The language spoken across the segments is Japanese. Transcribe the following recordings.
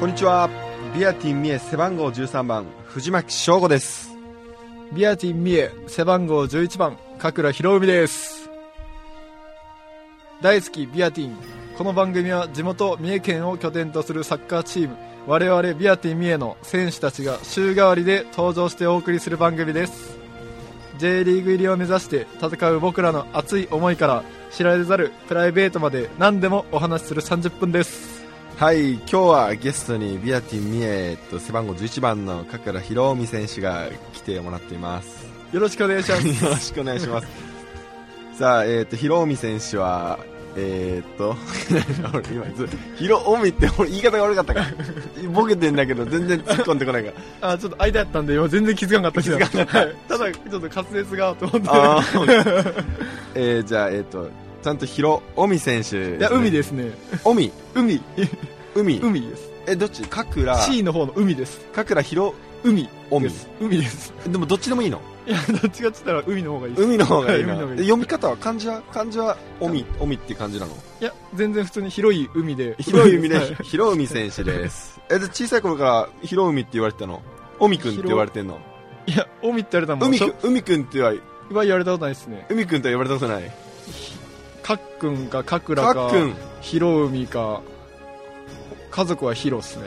こんにちは。ビアティン三重背番号13番藤巻翔吾です。 ビアティン三重背番号11番加倉博文です。大好きビアティン。この番組は地元三重県を拠点とするサッカーチーム我々ビアティン三重の選手たちが週替わりで登場してお送りする番組です。 J リーグ入りを目指して戦う僕らの熱い思いから知られざるプライベートまで何でもお話しする30分です。 はい、今日はゲストにビアティン三重背番号11番の加倉博文選手が来てもらっています。 よろしくお願いしますよろしくお願いしますさあ、博文選手は今博文って俺言い方が悪かったかボケてんだけど全然突っ込んでこないからちょっと間やったんで今全然気づかなかったけどただちょっと滑舌がと思ってじゃあちゃんと博文選手、ね、 いや海ですね。 海です。 どっち？加倉 C の方の海です。 加倉博海海です。 でもどっちでもいいの？ いや、どっちかって言ったら海の方がいいです。 海の方がいいな。 はい、 読み方は漢字は海っていう感じなの？ いや、全然普通に広い海で博文選手です小さい頃から博文って言われてたの？海くんって言われてんの？ いや、海って言われたもん。 海くんっては言われたことないですね。 海くんとは言われたことない。 かっくんかかくらか博海か家族はヒロっすね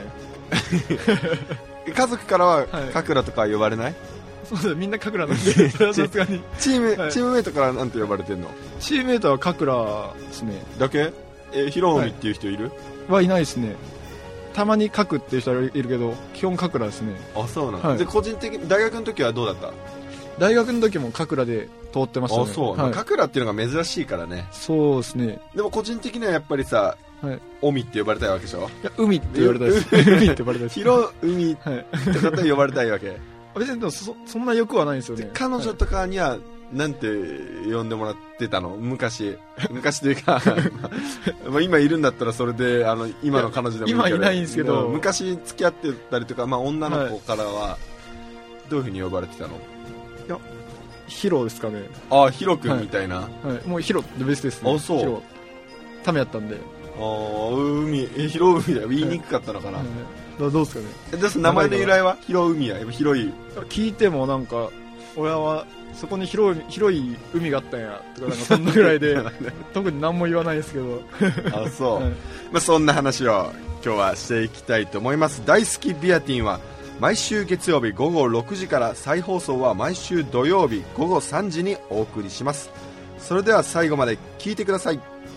家族からはかくらとか呼ばれない？ そうだ、みんなかくらなんでさすがにチームメイトからなんて呼ばれてんの？ チームメイトはかくらですね。 だけ？博文っていう人いる？ はいないですね。たまにかくっていう人はいるけど基本かくらですね。 あ、そうなんだ、で個人的に大学の時はどうだった？ 大学の時もかくらで通ってましたね。 あ、そう、かくらっていうのが珍しいからね。 そうですね。 でも個人的にはやっぱりさ、海って呼ばれたいわけでしょ？ いや、海って言われたいです海って呼ばれたいです。 博海って方呼ばれたいわけ別にでも そんな欲はないんですよね。 彼女とかにはなんて呼んでもらってたの？昔というかまあ今いるんだったらそれで今の彼女でもいいけど、 今いないんですけど、 昔付き合ってたりとか、まあ、女の子からはどういうふうに呼ばれてたの？ いや、ヒロですかね。 ああ、ヒロ君みたいな、 もうヒロってベストですね。 あ、そう。 ヒロためやったんで。 ああ、ヒロ海だよ。言いにくかったのかな、 どうですかね。 です名前の由来はヒロ海や広い？ 聞いてもなんか親はそこに広い海があったんやとか、なんかそんなぐらいで特に何も言わないですけどあ、そう、まあ、そんな話を今日はしていきたいと思います。大好きビアティンは毎週月曜日午後6時から、再放送は毎週土曜日午後3時にお送りします。それでは最後まで聞いてください。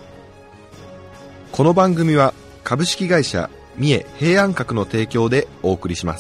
この番組は株式会社三重平安閣の提供でお送りします。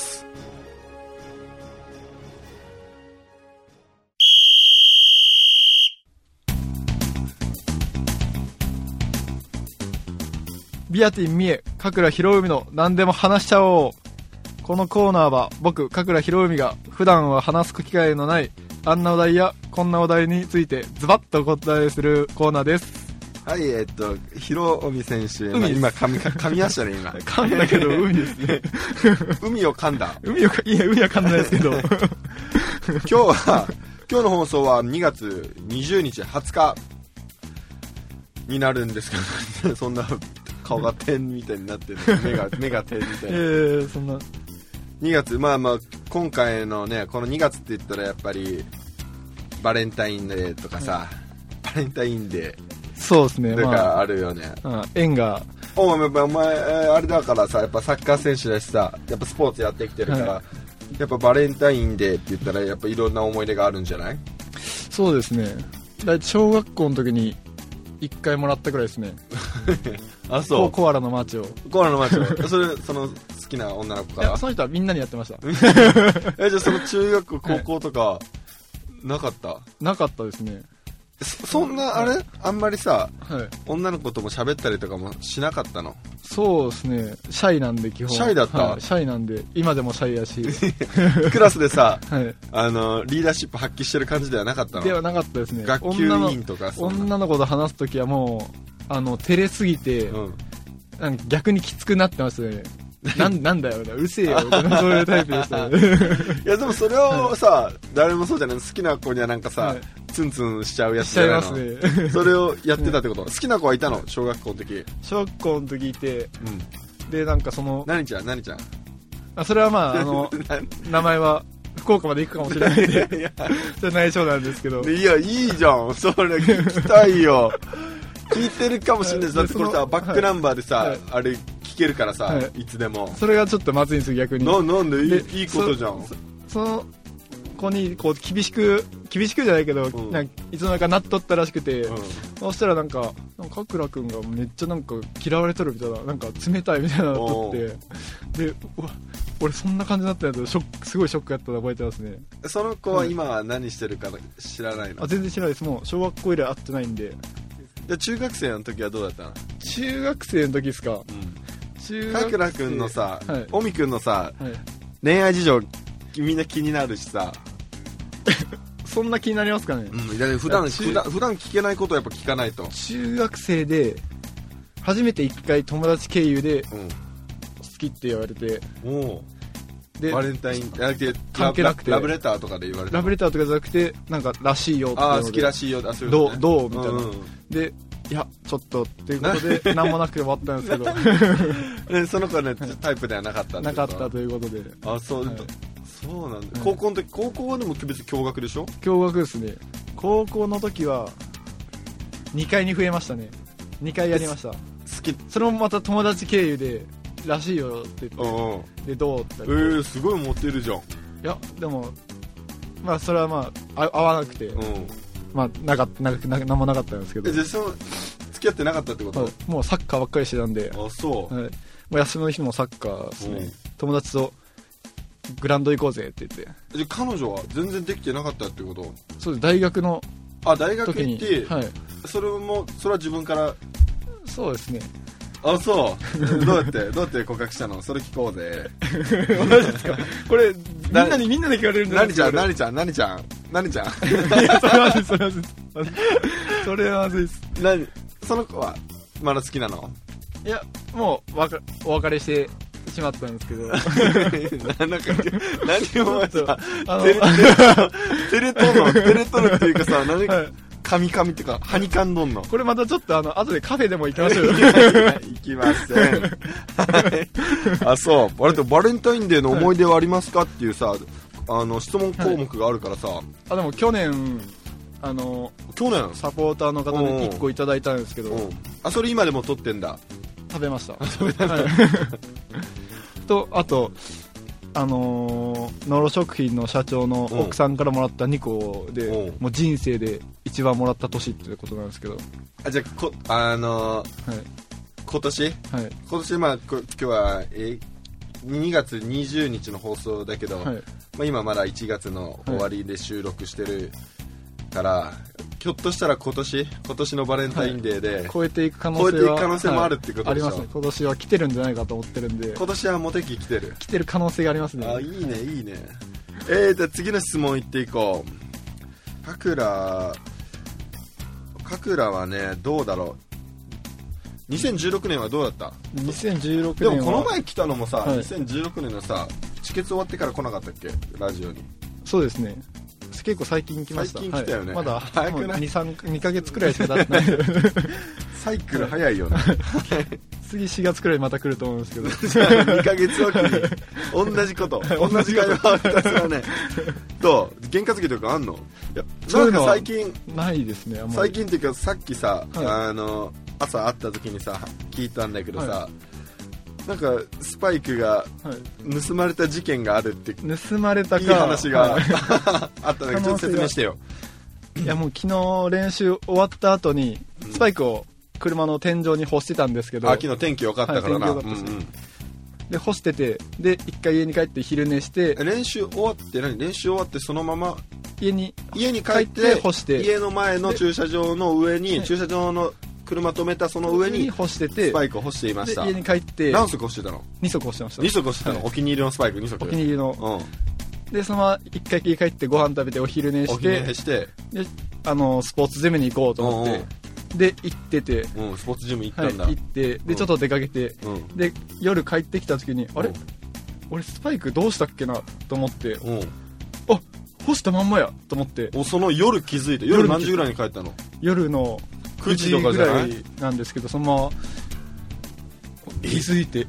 ビアティン三重加倉博文の何でも話しちゃおう。このコーナーは僕加倉博文が普段は話す機会のないあんなお題やこんなお題についてズバッとお答えするコーナーです。 はい、博文選手、今噛みましたね。今噛んだけど海ですね海を噛んだ。 海は噛んだですけど今日の放送は2月20日20日になるんですけどそんな顔が点みたいになってる目が点みたいなそんな 2月、まあ今回のね、この2月って言ったらやっぱりバレンタインデーとかさ、バレンタインデー、 そうですね、 とかあるよね、 縁がお前あれだからさ、やっぱサッカー選手だしさ、やっぱスポーツやってきてるから、やっぱバレンタインデーって言ったらやっぱいろんな思い出があるんじゃない？そうですね、だいたい小学校の時に1回もらったくらいですねあ、そう。 コアラのマーチをその好きな女の子から？ その人はみんなにやってましたじゃあその中学校高校とかなかった？ なかったですね。 そんなあんまりさ、女の子とも喋ったりとかもしなかったの？ そうですね、シャイなんで基本。 シャイだった？ シャイなんで今でもシャイやしクラスでさ、リーダーシップ発揮してる感じではなかったの？ ではなかったですね。 学級委員とか女の子と話すときはもう照れすぎて、なんか逆にきつくなってますねなんだようるせえよそういうタイプでしたねいやでもそれをさ、誰もそうじゃない？好きな子にはなんかさ、ツンツンしちゃうやつじゃないの？しちゃいますねそれをやってたってこと？好きな子はいたの？小学校の時。 小学校の時いて、 でなんかその何ちゃんそれはまあ名前は福岡まで行くかもしれないんでいやそれ内緒なんですけど、 いやいいじゃん、それ聞きたいよ聞いてるかもしれないです。だってこれさバックナンバーでさ、 はい、 あれ聞けるからさ、 はい、 いつでも。 それがちょっとまずいんですよ逆に。 なんでいいことじゃん。 その子にこう厳しくじゃないけど、なんかいつの間にかなっとったらしくて、そしたらなんかかくらくんがめっちゃなんか嫌われとるみたいな、なんか冷たいみたいなのとってで、うわ俺そんな感じだったんだとすごいショックやったの覚えてますね。 その子は今は何してるか知らないの？ 全然知らないです。もう小学校以来会ってないんで。 で中学生の時はどうだったの？ 中学生の時ですか。 かくらくんのさ、おみくんのさ、恋愛事情みんな気になるしさそんな気になりますかね。 普段聞けないことをやっぱ聞かないと。 中学生で初めて一回友達経由で好きって言われて、 でバレンタイン関係なくてラブレターとかで言われた。 ラブレターとかじゃなくてなんからしいよって好きらしいよ、そういうどことね、 どうみたいな、でいやちょっとっていうことで何もなくて終わったんですけどその子はねタイプではなかったなかったということで。 そうなんだ。高校はでも別に共学でしょ？ 共学ですね。高校の時は2回に増えましたね。2回やりました。それもまた友達経由でらしいよって言って、でどうってすごいモテるじゃん。いやでもまあそれはまあ合わなくて、まあ何もなかったんですけど。 じゃあその付き合ってなかったってこと？ もうサッカーばっかりしてたんで。 そう。 もう休みの日もサッカーですね。友達とグラウンド行こうぜって言って。 じゃあ彼女は全然できてなかったってこと？ そうです。大学の大学行って、それは自分から。 そうですね。 そうどうやって告白したの？それ聞こうぜ。 マジですか？これみんなで聞かれるんじゃないですか？ 何ちゃんいやそれはまずいです。 その子はまだ好きなの？ いやもうお別れしてしまったんですけどなんか何をさ照れとるっていうかさ、何カミっていうかはにかんどんの。これまたちょっと後でカフェでも行きましょうよ。 行きません。そう。バレンタインデーの思い出はありますかっていうさ、質問項目があるからさ。 でも去年サポーターの方に1個いただいたんですけど、 それ今でも取ってんだ。 食べました。とあとノロ食品の社長の奥さんからもらった2個で、もう人生で一番もらった年ってことなんですけど。 じゃあ今年、今年今日は2月20日の放送だけど、今まだ1月の終わりで収録してるから、ひょっとしたら今年のバレンタインデーで、 超えていく可能性もあるってことでしょ？ ありますね。今年は来てるんじゃないかと思ってるんで。 今年はモテ期来てる可能性がありますね。 いいね。じゃあ次の質問いっていこう。かくらはね、どうだろう。2016年はどうだった？ 2016年でもこの前来たのもさ、2016年のさ、チケット終わってから来なかったっけ、ラジオに。 そうですね。結構最近来ました。 最近来たよね。 まだ早くない2ヶ月くらいしか経ってない。 サイクル早いよね。 次4月くらいまた来ると思うんですけど。 2ヶ月おきに同じこと同じ会話をひたすらね。験担ぎとかあんの？ いや、 なんか最近ないですね。 最近っていうかさっきさ、朝会った時にさ聞いたんだけどさ、なんかスパイクが盗まれた事件があるって、 盗まれたかいい話が、あったんだけど、ちょっと説明してよ。 いやもう昨日練習終わった後にスパイクを車の天井に干してたんですけど、 昨日天気良かったからな、 で干してて、で一回家に帰って昼寝して、 練習終わってそのまま家に帰って干して、 家の前の駐車場の上に、駐車場の車止めたその上に干してて、 スパイクを干していました。 で家に帰って何足干してたの ？2足干してました。 2足干してたの、お気に入りのスパイク2足。 お気に入りの、でそのまま一回家帰ってご飯食べてお昼寝して、でスポーツジムに行こうと思って、で行ってて、スポーツジム行ったんだ。行ってでちょっと出かけて、で夜帰ってきた時に、あれ俺スパイクどうしたっけなと思って、干したまんまやと思って、 その夜気づいて。夜何時ぐらいに帰ったの？ 夜の9時ぐらいなんですけど、そのまま気づいて、と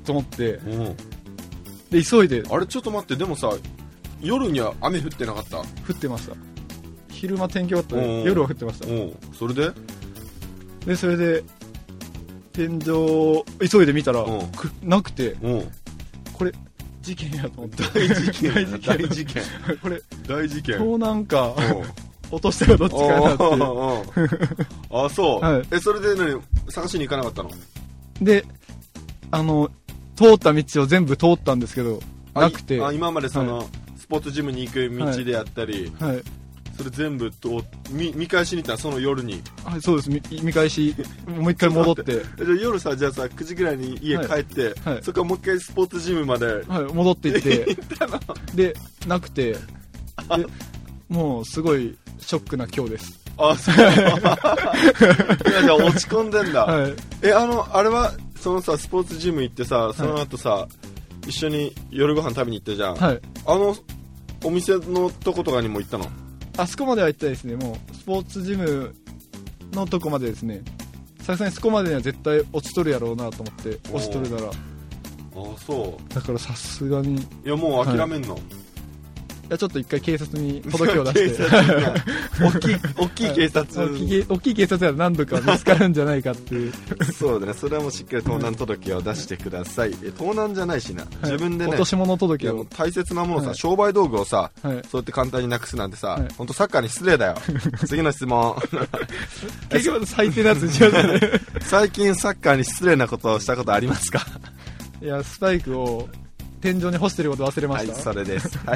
と思って、 うん、 で急いで。 あれちょっと待って、でもさ夜には雨降ってなかった？降ってました。昼間天気良かったね。夜は降ってました。 それでそれで天井急いで見たらなくて、これ事件やと思って。 大事件これ大事件。 盗難か落としたらどっちかやなってあ、そう、 はい、 それで何探しに行かなかったの？ で通った道を全部通ったんですけどなくて、 今までその、はい、スポーツジムに行く道であったり、はいはい、それ全部見返しに行ったらその夜に。 はい、そうです。見返しもう一回戻ってじゃあ夜さ、じゃあさ9時ぐらいに家帰って、はいはい、そこからもう一回スポーツジムまで、 はい、戻って行ってでなくて、でもうすごいショックな今日です。 あ、そうじゃあ落ち込んでんだ、はい、あれはそのさスポーツジム行ってさ、その後さ、はい、一緒に夜ご飯食べに行ったじゃん、はい、お店のとことかにも行ったの？ あそこまでは行ったですね。もうスポーツジムのとこまでですね。さすがにそこまでには絶対落ちとるやろうなと思って、落ちとるなら。あ、 そうだからさすがに。 いやもう諦めんの？はい、 いやちょっと一回警察に届けを出して大きい警察、 大きい警察は何度か見つかるんじゃないかっていうそうだね、それはもうしっかり盗難届を出してください。盗難じゃないしな、自分でね、 落とし物届を、 大切なものさ、商売道具をさ、そうやって簡単になくすなんてさ、本当サッカーに失礼だよ次の質問結局最低なやつ違うじゃない。 最近サッカーに失礼なことをしたことありますか？ いや、スパイクを天井に干してること忘れました。 はい、それです。はい、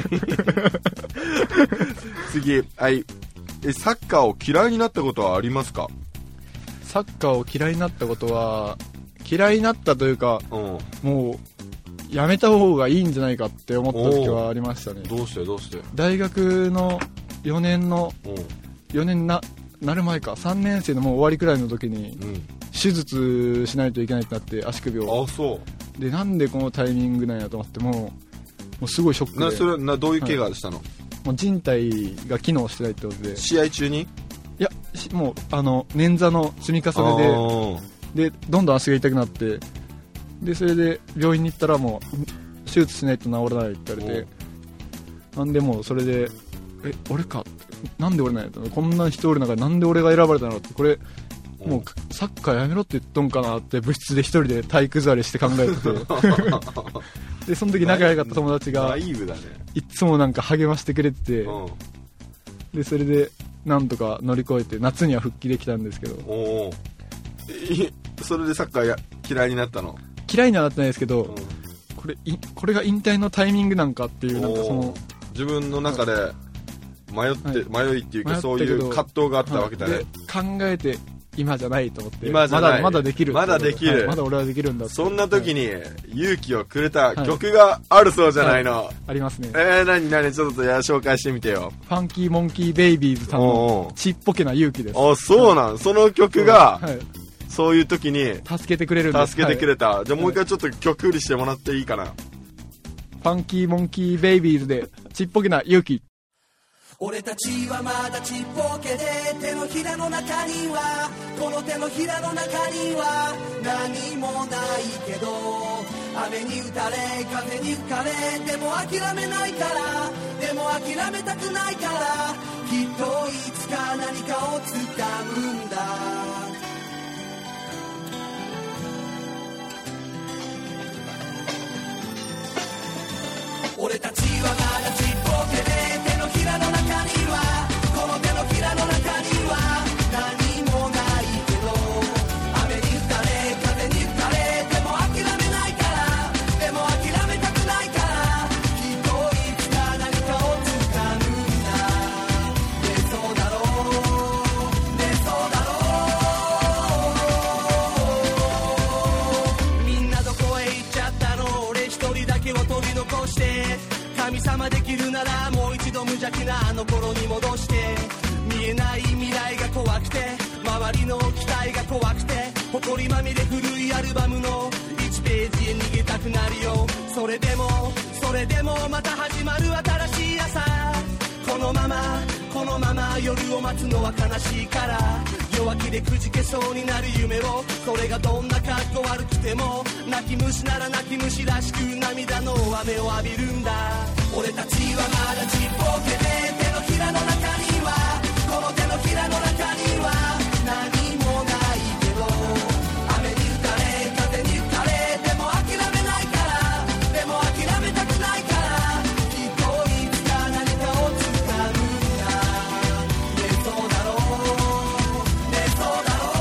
次、はい、サッカーを嫌いになったことはありますか？ サッカーを嫌いになったことは、嫌いになったというか、もうやめた方がいいんじゃないかって思った時はありましたね。 どうして大学の4年なる前か、3年生のもう終わりくらいの時に、手術しないといけないってなって、足首を。 あ、そうで、なんでこのタイミングなんやと思って、もうすごいショックで。 それどういう怪我したの？ もう靭帯が機能してないってことで。 試合中に？ いや、もう捻挫の積み重ねでどんどん足が痛くなって、でそれで病院に行ったら、もう手術しないと治らないって言われて、なんでもうそれで俺か、なんで俺なんやと、こんな人おる中でなんで俺が選ばれたのって、これもうサッカーやめろって言っとんかなって部室で一人で体育座りして考えててでその時仲良かった友達がいつもなんか励ましてくれてて、でそれでなんとか乗り越えて夏には復帰できたんですけど。 それでサッカー嫌いになったの？ 嫌いにはなってないですけど、これが引退のタイミングなんかっていう、なんかその自分の中で迷いっていうか、そういう葛藤があったわけだね。 考えて今じゃないと思って、 今じゃない、 まだできる、 まだできる、 はい、まだ俺はできるんだって。 そんな時に勇気をくれた曲があるそうじゃないの？ ありますね。 何ちょっと紹介してみてよ。 ファンキーモンキーベイビーズさんのちっぽけな勇気です。 あ、そうなん、その曲が、そういう時に助けてくれるんです。 助けてくれた、じゃあもう一回ちょっと曲売りしてもらっていいかな。 ファンキーモンキーベイビーズでちっぽけな勇気。 俺たちはまだちっぽけで、手のひらの中には、この手のひらの中には何もないけど、雨に打たれ風に吹かれ、でも諦めないから、でも諦めたくないから、きっといつか何かをつかむんだ。俺たちはまだちっぽけで、手のひらの中には、この手のひらの中には何もないけど、雨に打たれ風に吹かれ、でも諦めないから、でも諦めたくないから、きっといつか何かをつかむんだ。ね、そうだろう、ね、そうだろう。みんなどこへ行っちゃったの？俺一人だけを取り残して、神様できるならもう一度無邪気なあの頃に戻して、見えない未来が怖くて、周りの期待が怖くて、埃まみれ古いアルバムの1ページへ逃げたくなるよ。それでもまた始まる新しい朝、このままのまま夜を待つのは悲しいから弱気でくじけそうになる夢をそれがどんな格好悪くても泣き虫なら泣き虫らしく涙の雨を浴びるんだ俺たちはまだちっぽけで手のひらの中にはこの手のひらの中には何もないけど雨に打たれ風に打たれでも諦めないからでも諦めたくないからきっといつか何かを掴むんだねそうだろうねそうだろ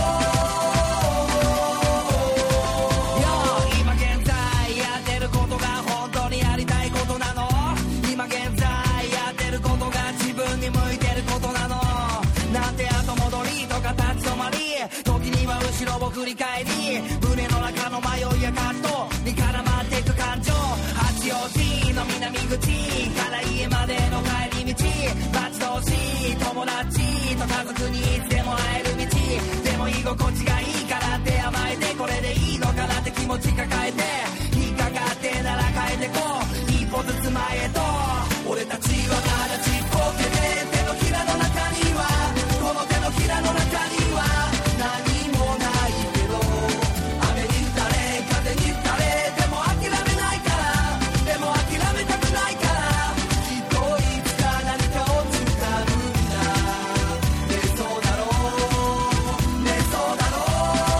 うよ今現在やってることが本当にやりたいことなの今現在やってることが自分に向いてることなのなんて後戻りとか立ち止まり時には後ろを振り返り胸の中の迷いや葛藤に絡まっていく感情八王子の南口から家までの帰り道待ち遠しい友達と家族にいつでも会える道でも居心地がいいからって甘えてこれでいいのかなって気持ち抱えて引っかかってなら変えてこう一歩ずつ前へと俺たちはまだちっぽけで手のひらの中にはこの手のひらの中には何もないけど雨に打たれ風に打たれでも諦めないからでも諦めたくないからきっといつか何かを掴むんだねそうだろうねそうだろう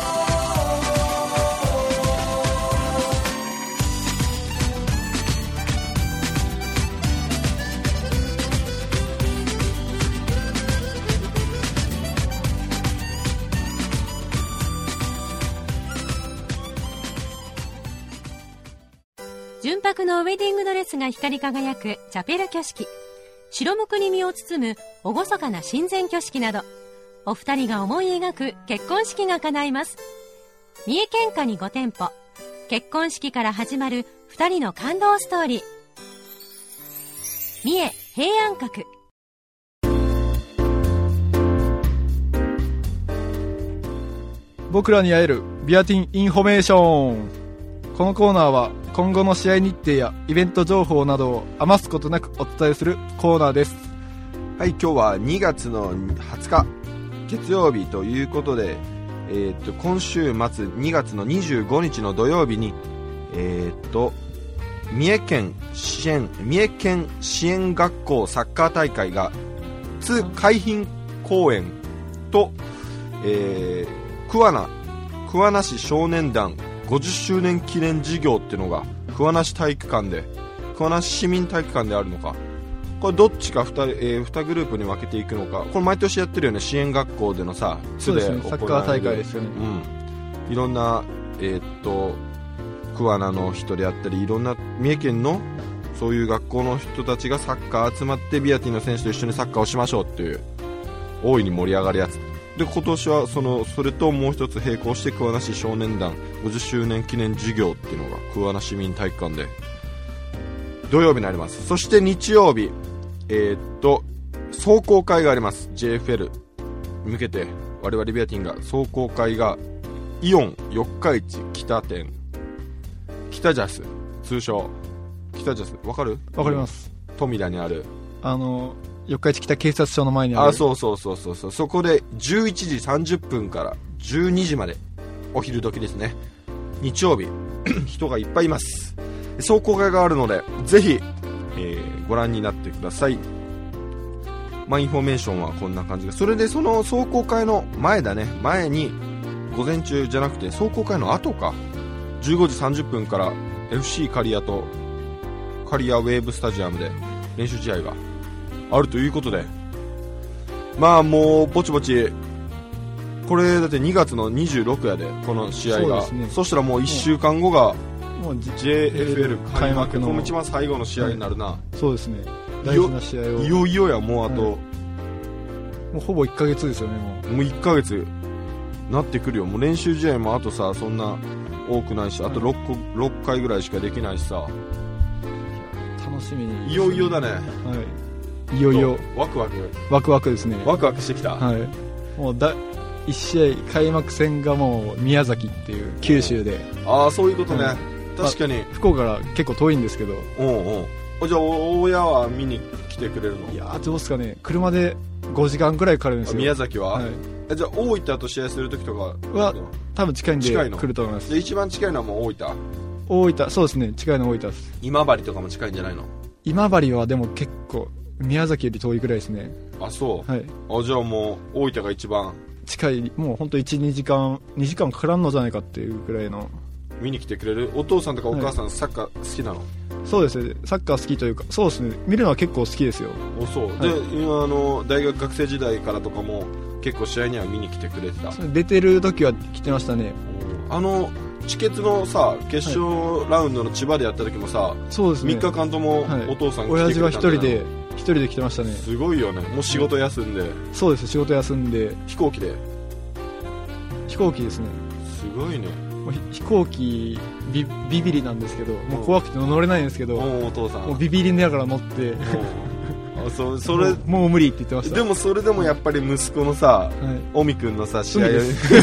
純白のウェディングドレスが光り輝くチャペル挙式、白むくに身を包む厳かな神前挙式など、お二人が思い描く結婚式が叶います。三重県下に5店舗、結婚式から始まる二人の感動ストーリー。三重平安閣。 僕らに会えるビアティンインフォメーション。このコーナーは今後の試合日程やイベント情報などを余すことなくお伝えするコーナーです。 はい、今日は2月の20日月曜日ということで、今週末2月の25日の土曜日に三重県支援学校サッカー大会が海浜公園と、桑名市少年団50周年記念事業っていうのが桑名市市民体育館であるのか、これどっちか 2グループに分けていくのか、これ毎年やってるよね、支援学校でのさ、 そうですね、サッカー大会ですよね。 うん、いろんな桑名の人であったり、いろんな三重県のそういう学校の人たちがサッカー集まってビアティの選手と一緒にサッカーをしましょうっていう大いに盛り上がるやつで、今年はそれともう一つ並行して桑名市少年団50周年記念事業っていうのが桑名市民体育館で土曜日になります。そして日曜日壮行会があります。 JFL に向けて我々ビアティンが壮行会がイオン四日市北店北ジャス、通称北ジャス、わかる？ わかります。 富田にある四日市北警察署の前にある。 そうそこで11時30分から12時までお昼時ですね、日曜日人がいっぱいいます。壮行会があるのでぜひ、ご覧になってください。インフォメーションはこんな感じで、それでその壮行会の前に午前中じゃなくて壮行会の後か、15時30分から FC 刈谷と刈谷ウェーブスタジアムで練習試合があるということで、もうぼちぼちこれだって2月の26やでこの試合が そしたらもう1週間後がもう JFL 開幕の一番最後の試合になるな、 そうですね、大事な試合をいよいよや、もうあと、 もうほぼ1ヶ月ですよね。 もう1ヶ月なってくるよ。もう練習試合もあとさ、そんな多くないし、あと6回ぐらいしかできないしさ、 楽しみに、 いよいよだね。 はい、いよいよワクワクですね。ワクワクしてきた。 はい、もう1試合開幕戦がもう宮崎っていう九州で、 そういうことね、確かに福岡から結構遠いんですけど、 じゃあ親は見に来てくれるの？ いやどうですかね、車で 5時間くらいかかるんですよ。 宮崎は、 はい、 じゃあ大分と試合するときとかは多分近いんで近いの来ると思います。 で一番近いのはもう大分、そうですね、近いの大分です。 今治とかも近いんじゃないの？ 今治はでも結構宮崎より遠いくらいですね。 あ、そう、 はい、 じゃあもう大分が一番近い、もう本当1、2時間かからんのじゃないかっていうくらいの。 見に来てくれる？お父さんとかお母さん、サッカー好きなの？ そうですね、サッカー好きというか、そうですね、見るのは結構好きですよ。 そう、はい、で今大学学生時代からとかも結構試合には見に来てくれてた？ 出てる時は来てましたね。 チケツのさ決勝ラウンドの千葉でやった時もさ、 そうですね、 3日間ともお父さん来てくれたんだよ。 親父は一人で来てましたね。 すごいよね。もう仕事休んで、 そうです、仕事休んで。 飛行機ですね。すごいね。 もう飛行機ビビリなんですけど、もう怖くて乗れないんですけど、 お父さんもうビビりながら乗ってそれもう無理って言ってました。 でもそれでもやっぱり息子のさ、オミ君のさ試合を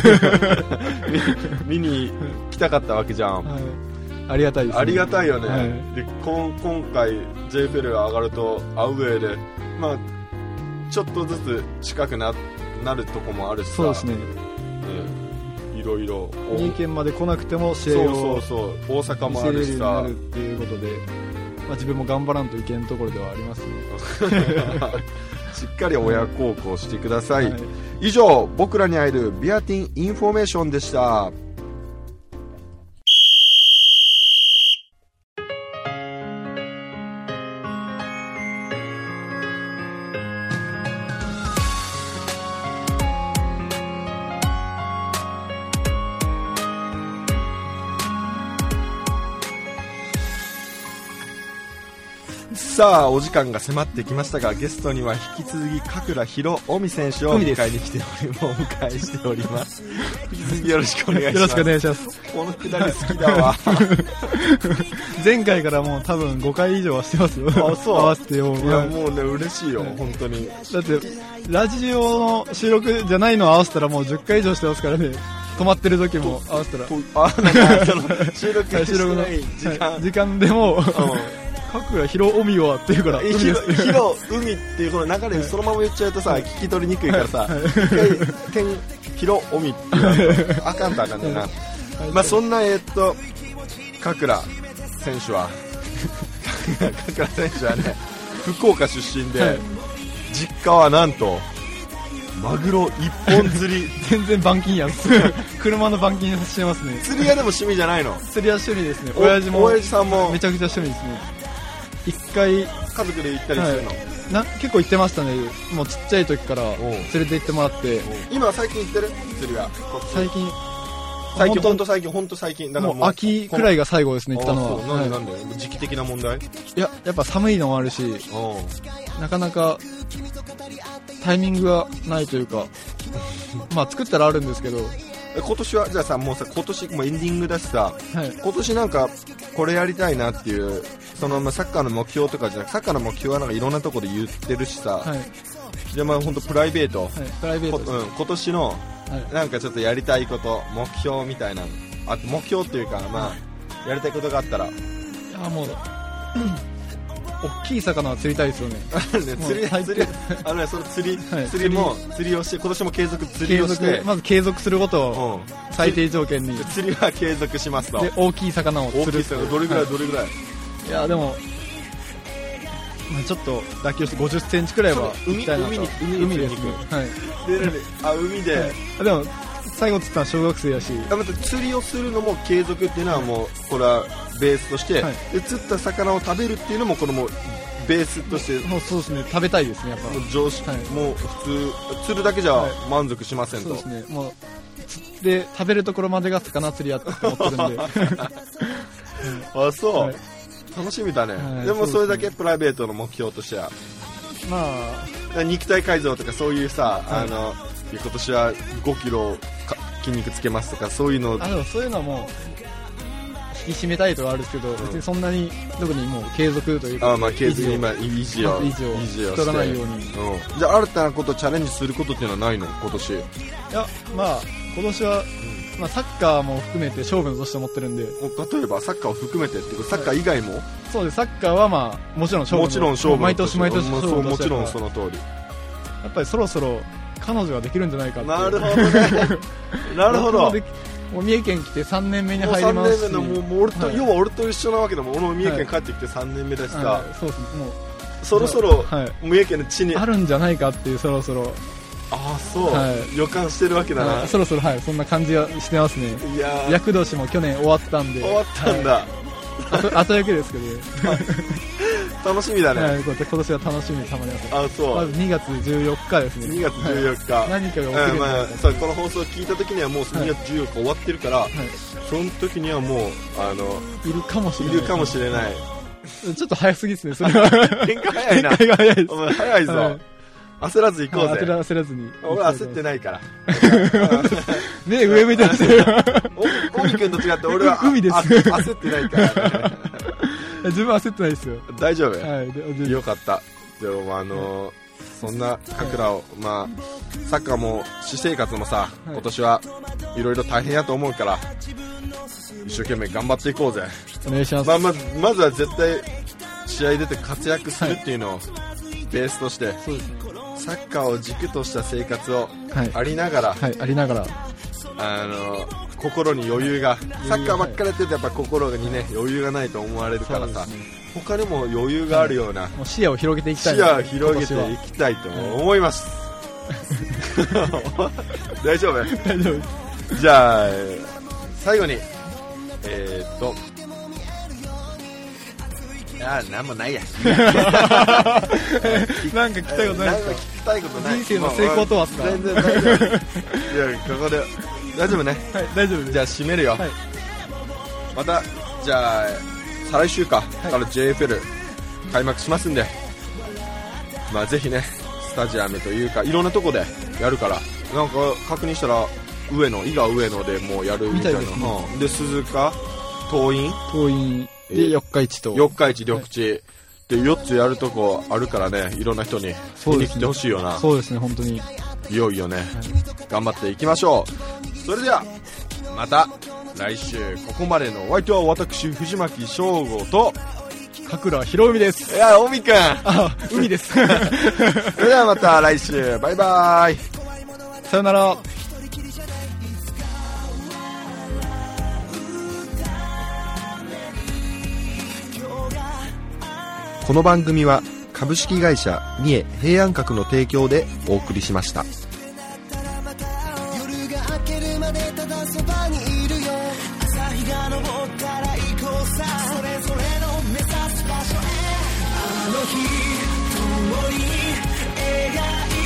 見に来たかったわけじゃん、はい、 ありがたいですね。 ありがたいよね、 はい、 で今回 JFL が上がるとアウェーで、まあ、ちょっとずつ近くなるとこもあるしさ。 そうですね、 いろいろ三重県まで来なくても試合をそう大阪もあるしさ、 見せれるようになるっていうことで、まあ、自分も頑張らんといけんところではありますねしっかり親孝行してください、はい、以上僕らに会えるビアティンインフォメーションでした。さあお時間が迫ってきましたが、ゲストには引き続き加倉博臣選手を迎えしております。引き続きよろしくお願いします。 よろしくお願いします。 このくだり好きだわ前回からもう多分5回以上はしてますよ。 あ、そう。 合わせてよ。 いやもうね嬉しいよ、本当に。 だってラジオの収録じゃないのを合わせたらもう10回以上してますからね。止まってる時も合わせたら、 なんかその収録してない時間でも加倉博臣はっていうから海っていうこの流れそのまま言っちゃうとさ、聞き取りにくいからさ、一回博臣っていうのあかんとあかんねんな。まあそんな加倉選手はね福岡出身で、実家はなんとマグロ一本釣り全然板金やん車の板金してますね。 釣りはでも趣味じゃないの？ 釣りは趣味ですね。 親父さんもめちゃくちゃ趣味ですね。一回家族で行ったりするの？ 結構行ってましたね。もうちっちゃい時から連れて行ってもらって。 今最近行ってる？釣りは最近本当最近だからもう秋くらいが最後ですね、行ったのは。 なんで時期的な問題？ やっぱ寒いのもあるし、なかなかタイミングがないというかまあ作ったらあるんですけど。 今年はじゃあさ、もうさ今年もうエンディングだしさ、今年なんかこれやりたいなっていうそのサッカーの目標とかじゃなくて、サッカーの目標はなんかいろんなところで言ってるしさ、じゃあまあ本当プライベート、今年のなんかちょっとやりたいこと目標みたいな、あと目標っていうかまあやりたいことがあったら。いやもう大きい魚は釣りたいですよね釣りをして今年も継続釣りをしてまず継続することを最低条件に、 釣りは継続しますと。 で大きい魚を釣る。 どれぐらい？ いやでもちょっと妥協して50センチくらいは行きたいなと。海ですね。 海ででも最後釣ったのは小学生やし。 また釣りをするのも継続っていうのはもうこれはベースとして、で釣った魚を食べるっていうのもこれもベースとして。 もうそうですね、食べたいですね。やっぱ常識、もう普通釣るだけじゃ満足しませんと。 そうですね、もう釣って食べるところまでが魚釣りやと思ってるんであ、そう、楽しみだね。でもそれだけプライベートの目標としてはまあ肉体改造とかそういうさ、今年は5キロ筋肉つけますとかそういうの。 でもそういうのはもう引き締めたいとはあるんですけど、別にそんなに特にもう継続というか、 継続今維持を太らないように。 じゃあ新たなことチャレンジすることっていうのはないの今年？いやまあ今年はまあ、サッカーも含めて勝負の年と思ってるんで。 例えばサッカーを含めてってサッカー以外も？ そうです、サッカーはまあもちろん勝負のもちろん勝負の毎年勝負の年。 もちろんその通り。 やっぱりそろそろ彼女ができるんじゃないかっていう。 なるほどねなるほど。 もう三重県来て3年目に入りますし、 もう3年目のもう俺と、要は俺と一緒なわけだもん。俺も三重県帰ってきて3年目だしさ、 そうですね、もうそろそろ三重県の地にあるんじゃないかっていう、そろそろそう、予感してるわけだな。 そろそろそんな感じがしてますね。 いや厄年も去年終わったんで。 終わったんだ、 後役ですけど楽しみだね。 今年は楽しみにたまります。 そう。 まず2月14日ですね。 2月14日。 何かが起きるんじゃないか。 そう、この放送を聞いた時にはもう2月14日終わってるから、その時にはもういるかもしれない。ちょっと早すぎですね、それは。 展開早いな。 展開が早いです。 お前早いぞ。焦らず行こうぜ。 焦らずに。 俺焦ってないから。 ね、上向いてますよ。 オミ君と違って俺は海です。 焦ってないから。 自分焦ってないですよ。 大丈夫。 はい。 よかった。でもそんな角らを、サッカーも私生活もさ、今年はいろいろ大変やと思うから、一生懸命頑張っていこうぜ。 お願いします。 まずは絶対試合出て活躍するっていうのをベースとして、 そうですね。 サッカーを軸とした生活をありながら、心に余裕が、サッカーばっかりやっててやっぱ心にね余裕がないと思われるからさ、他にも余裕があるような、 もう視野を広げていきたい。 視野を広げていきたいと思います。大丈夫？ 大丈夫。 じゃあ最後になんもないや。 なんか聞きたいことないですか？ 聞きたいことない。 人生の成功とはですか？ 全然大丈夫。いや、ここで大丈夫ね。 はい、大丈夫です。 じゃあ締めるよ。またじゃあ再来週から JFL 開幕しますんで、ぜひね、スタジアムというかいろんなとこでやるから、なんか確認したら伊賀上野でもうやるみたいな。で鈴鹿、桐蔭で四日市と四日市、緑地で4つやるとこあるからね、いろんな人に見に来てほしいよな。 そうですね、本当にいよいよね、頑張っていきましょう。それではまた来週。ここまでのお相手は私藤巻翔吾と角倉博文です。 いや、海くん、 海です。 それではまた来週、バイバイ、 さよなら。 この番組は株式会社三重平安閣の提供でお送りしました。 夜が明けるまでただそばにいるよ。朝日が昇ったら行こうさ、それぞれの目指す場所へ。あの日共に描い